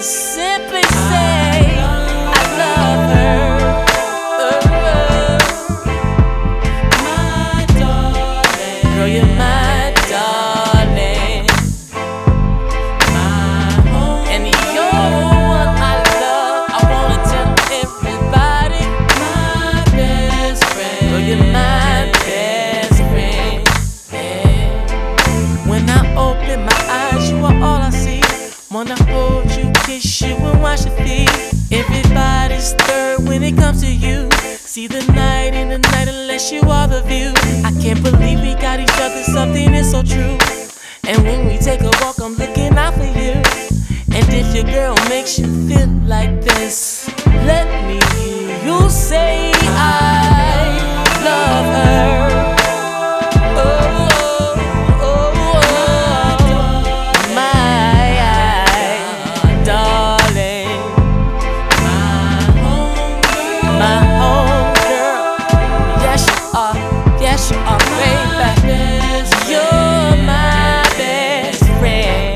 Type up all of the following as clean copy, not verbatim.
simply say I love her. My darling, girl, you're my darling, my home, and you're the one I love. I wanna tell everybody, my best friend, girl, you're my best friend. Yeah. When I open my eyes, you are all I see. Wanna hold you, kiss you, and wash your feet. Everybody's stirred when it comes to you. See the night in the night unless you are the view. I can't believe we got each other, something is so true. And when we take a walk, I'm looking out for you. And if your girl makes you feel like this, let me hear you say I love her. Yes, you are, baby. You're my best friend.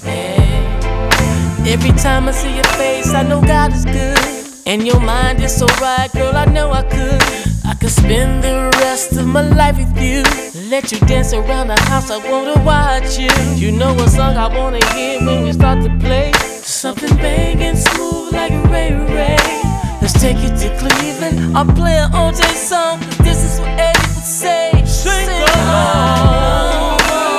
Every time I see your face, I know God is good. And your mind is so right, girl, I know I could spend the rest of my life with you. Let you dance around the house, I wanna watch you. You know what song I wanna hear when we start to play? Something banging smooth like a Ray Ray. Let's take it to Cleveland. I'll play an OJ song. This is what Eddie would say. Sing along.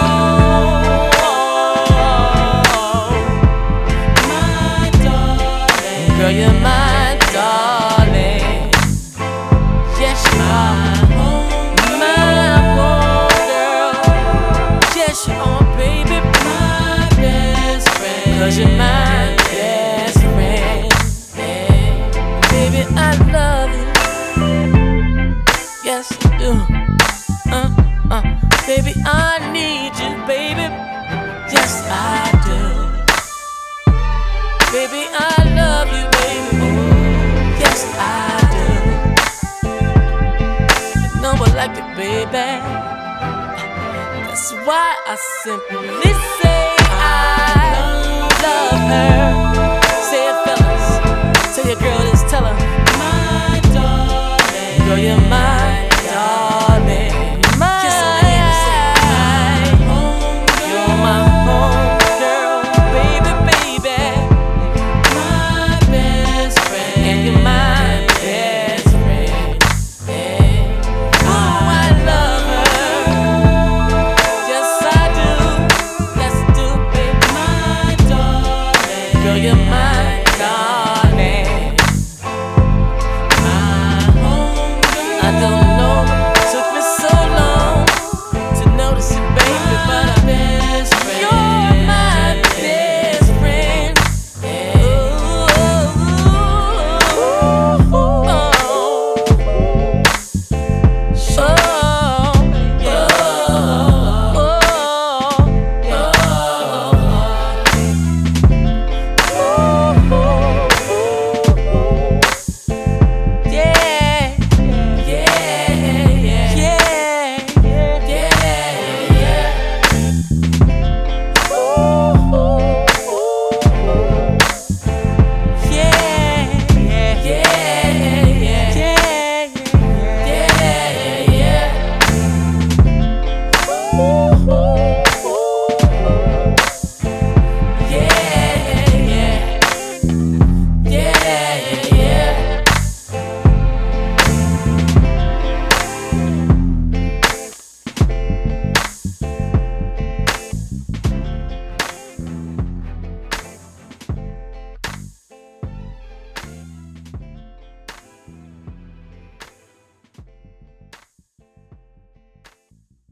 My darling, girl, you're my darling. Yes, you are. My home girl. Yes, you are, baby. My best friend. 'Cause you're my best friend. Baby, I love you. Yes, I do. Baby, I need you, baby. Yes, I do. Baby, I love you, baby. Yes, I do. You know I like it, baby. That's why I simply say I love her. Say it, fellas. Tell your girl this, tell her. My darling, girl, you're my darling. Kiss her hand and say, you're my home girl, baby, baby. My best friend, and you're my best friend. Yeah. Oh, I love her. Yes, I do. Yes, I do, baby. My darling, girl, you're my darling. I don't